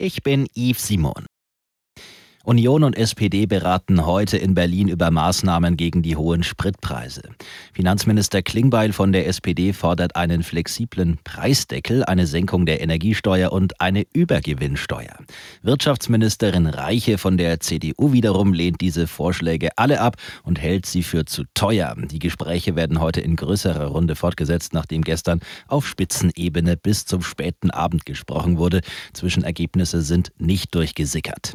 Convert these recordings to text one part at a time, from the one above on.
Ich bin Yves Simon. Union und SPD beraten heute in Berlin über Maßnahmen gegen die hohen Spritpreise. Finanzminister Klingbeil von der SPD fordert einen flexiblen Preisdeckel, eine Senkung der Energiesteuer und eine Übergewinnsteuer. Wirtschaftsministerin Reiche von der CDU wiederum lehnt diese Vorschläge alle ab und hält sie für zu teuer. Die Gespräche werden heute in größerer Runde fortgesetzt, nachdem gestern auf Spitzenebene bis zum späten Abend gesprochen wurde. Zwischenergebnisse sind nicht durchgesickert.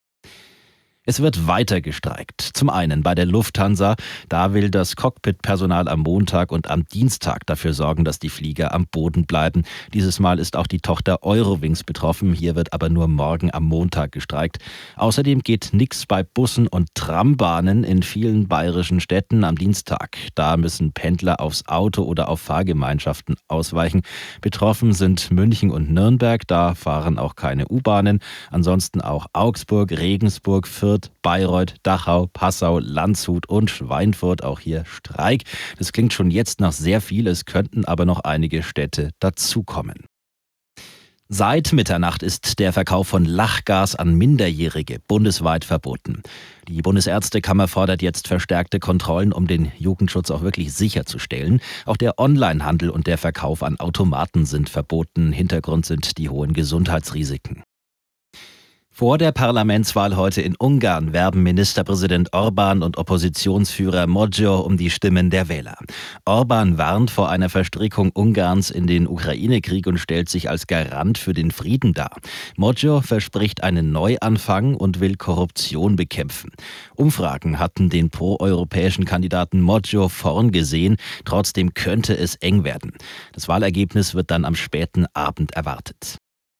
Es wird weiter gestreikt. Zum einen bei der Lufthansa. Da will das Cockpit-Personal am Montag und am Dienstag dafür sorgen, dass die Flieger am Boden bleiben. Dieses Mal ist auch die Tochter Eurowings betroffen. Hier wird aber nur morgen am Montag gestreikt. Außerdem geht nichts bei Bussen und Trambahnen in vielen bayerischen Städten am Dienstag. Da müssen Pendler aufs Auto oder auf Fahrgemeinschaften ausweichen. Betroffen sind München und Nürnberg. Da fahren auch keine U-Bahnen. Ansonsten auch Augsburg, Regensburg, Fürth, Bayreuth, Dachau, Passau, Landshut und Schweinfurt. Auch hier Streik. Das klingt schon jetzt nach sehr viel, es könnten aber noch einige Städte dazukommen. Seit Mitternacht ist der Verkauf von Lachgas an Minderjährige bundesweit verboten. Die Bundesärztekammer fordert jetzt verstärkte Kontrollen, um den Jugendschutz auch wirklich sicherzustellen. Auch der Onlinehandel und der Verkauf an Automaten sind verboten. Hintergrund sind die hohen Gesundheitsrisiken. Vor der Parlamentswahl heute in Ungarn werben Ministerpräsident Orbán und Oppositionsführer Magyar um die Stimmen der Wähler. Orbán warnt vor einer Verstrickung Ungarns in den Ukraine-Krieg und stellt sich als Garant für den Frieden dar. Magyar verspricht einen Neuanfang und will Korruption bekämpfen. Umfragen hatten den proeuropäischen Kandidaten Magyar vorn gesehen. Trotzdem könnte es eng werden. Das Wahlergebnis wird dann am späten Abend erwartet.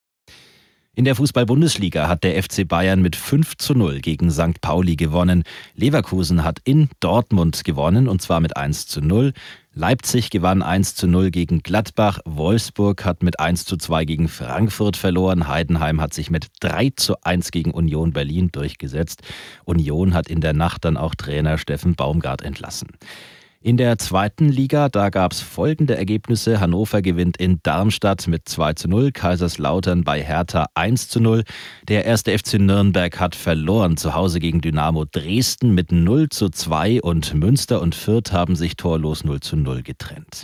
In der Fußball-Bundesliga hat der FC Bayern mit 5:0 gegen St. Pauli gewonnen. Leverkusen hat in Dortmund gewonnen, und zwar mit 1:0. Leipzig gewann 1:0 gegen Gladbach. Wolfsburg hat mit 1:2 gegen Frankfurt verloren. Heidenheim hat sich mit 3:1 gegen Union Berlin durchgesetzt. Union hat in der Nacht dann auch Trainer Steffen Baumgart entlassen. In der zweiten Liga, da gab es folgende Ergebnisse. Hannover gewinnt in Darmstadt mit 2:0, Kaiserslautern bei Hertha 1:0. Der 1. FC Nürnberg hat verloren zu Hause gegen Dynamo Dresden mit 0:2 und Münster und Fürth haben sich torlos 0:0 getrennt.